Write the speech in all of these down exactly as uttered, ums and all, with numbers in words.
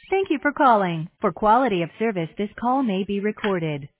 Thank you for calling. For quality of service, this call may be recorded.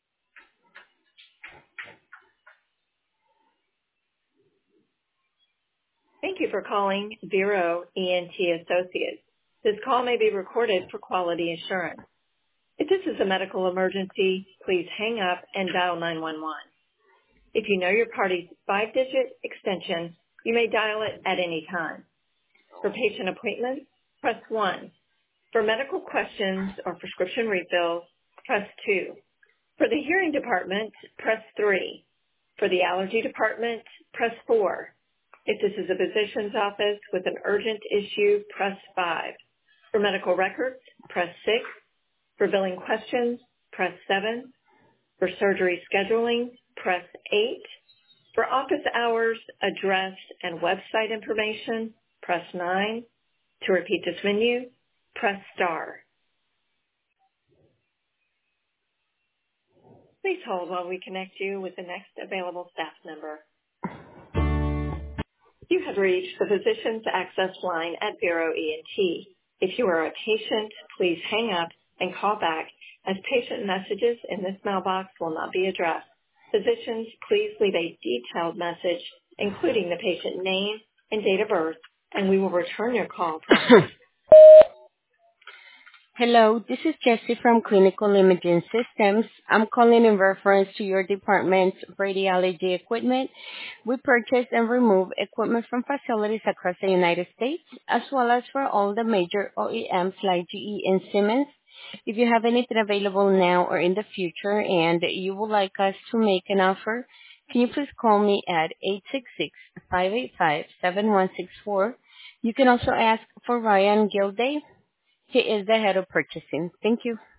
Thank you for calling Vero E N T Associates. This call may be recorded for quality assurance. If this is a medical emergency, please hang up and dial nine one one. If you know your party's five-digit extension, you may dial it at any time. For patient appointments, press one. For medical questions or prescription refills, press two. For the hearing department, press three. For the allergy department, press four. If this is a physician's office with an urgent issue, press five. For medical records, press six. For billing questions, press seven. For surgery scheduling, press eight. For office hours, address, and website information, press nine. To repeat this menu, press star. Please hold while we connect you with the next available staff member. You have reached the Physicians Access line at Vero E N T. If you are a patient, please hang up and call back, as patient messages in this mailbox will not be addressed. Physicians, please leave a detailed message, including the patient name and date of birth, and we will return your call promptly. Hello, this is Jessie from Clinical Imaging Systems. I'm calling in reference to your department's radiology equipment. We purchase and remove equipment from facilities across the United States, as well as for all the major O E Ms like G E and Siemens. If you have anything available now or in the future and you would like us to make an offer, can you please call me at eight six six, five eight five, seven one six four. You can also ask for Ryan Gilday. He is the head of purchasing. Thank you.